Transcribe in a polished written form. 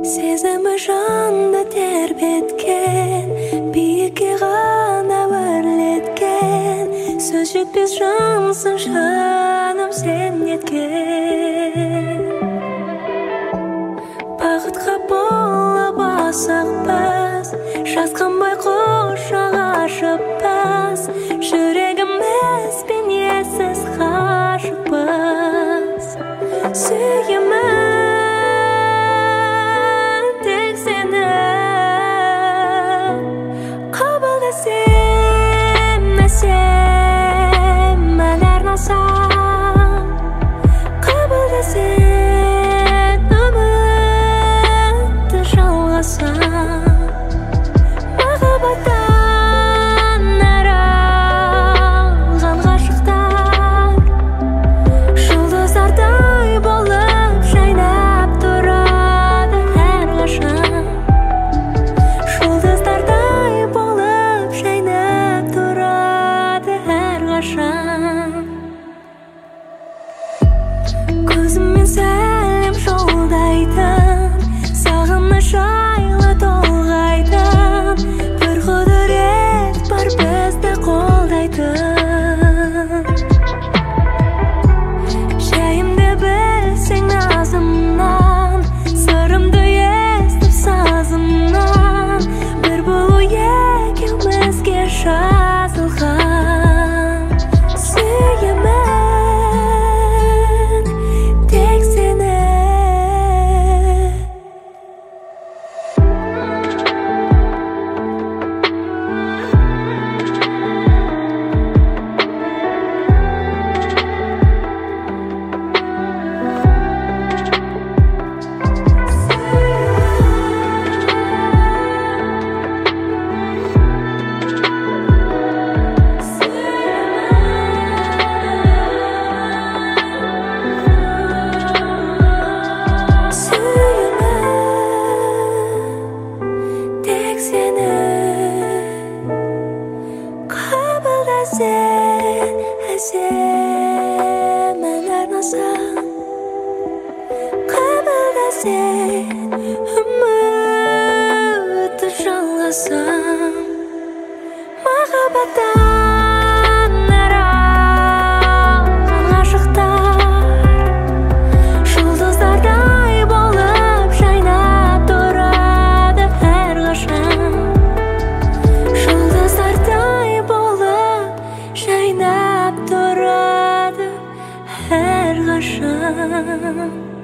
Сезімі жанда тербеткен, биікке ғана өрлеткен, сөз жетпес жансың жаным сен неткен. Бақытқа болып асықпыз, жасқанбай құшақ ашыппыз, жүрегіміз бенесіз ғашықпыз. Сүйемін тек сені, қабылдасем әсем мән арнасам, қабылдасем үмітті жалғасам. Махаббаттан аралған ғашықтар жұлдыздардай болып жайнап тұрады әрқашан. Жұлдыздардай болып жайнап тұрады әрқашан. Көзіммен сәлем жолдайтын, сағыныш жайлы толғайтын, бір құдірет бар бізді қолдайтын. Жайымды білсең назымнан, сырымды естіп сазымнан, бір болу екеумізге жазылған. Сүйемін тек сені. Тек сені қабылдасем әсем ән арнасам, қабылдасем үмітті жалғасам. Махаббаттан аралған ғашықтар жұлдыздардай болып жайнап тұрады әрқашан. Жұлдыздардай болып жайнап тұрады әрқашан.